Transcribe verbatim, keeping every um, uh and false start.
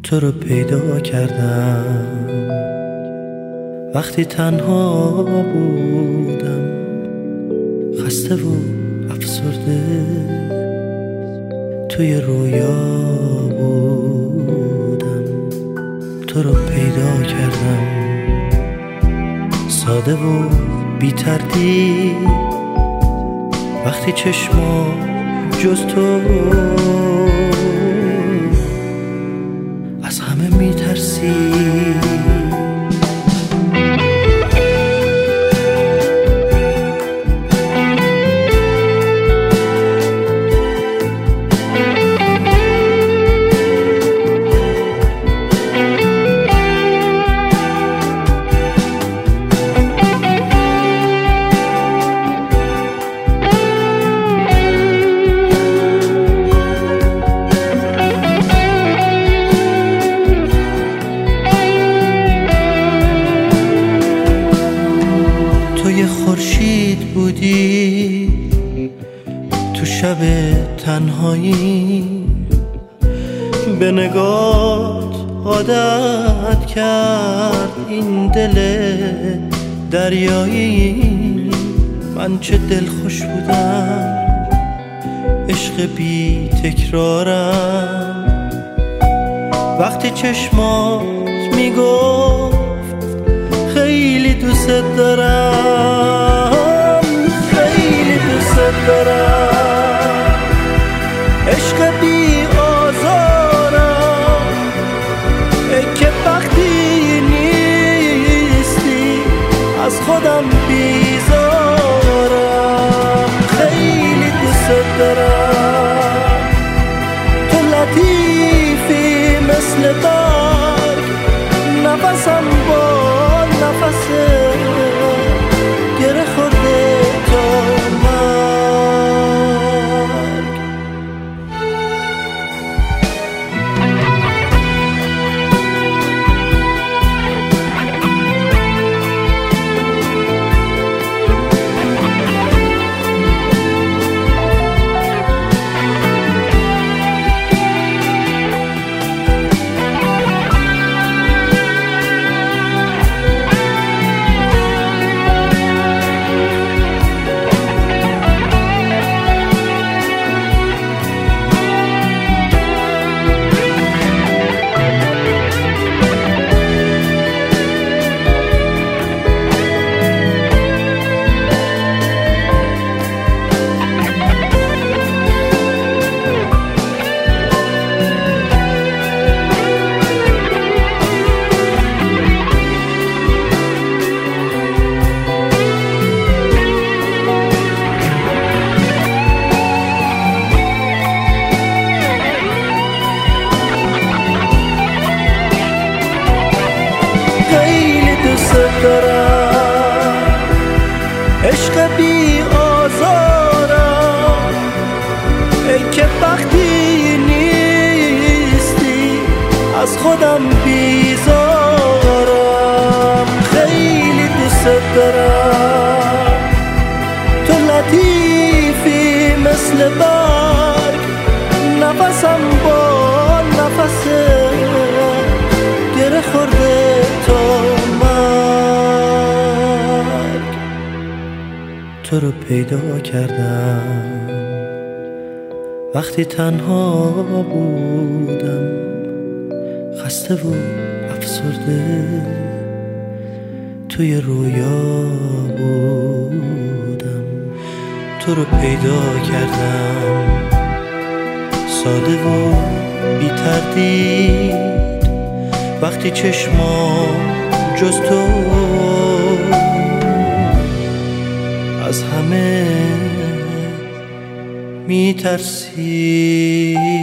تو رو پیدا کردم وقتی تنها بودم، خسته و افسرده توی رویا بودم. تو رو پیدا کردم ساده و بی تردید، وقتی چشمام جز تو از همه میترسی. توی خورشید بودی تو شب تنهایی، به نگات عادت کرد این دل دریایی. من چه دلخوش بودم، عشق بی تکرارم، وقتی چشمات میگفت خیلی دوست دارم، خیلی دوست دارم. عشق بی آزارم که وقتی نیستی از خودم بیزارم، خیلی دوست دارم. تو لطیفی مثل برگ، نفسم با نفسه گره خورده تا مرگ. دارم عشق بی آزارم که وقتی نیستی از خودم بیزارم، خیلی دوست دارم. تو لطیفی مثل برگ، نفسم با نفسه گره خورده تا تو رو پیدا کردم وقتی تنها بودم، خسته و افسرده توی رویا بودم. تو رو پیدا کردم ساده و بی تردید، وقتی چشمام جز تو از همه میترسی.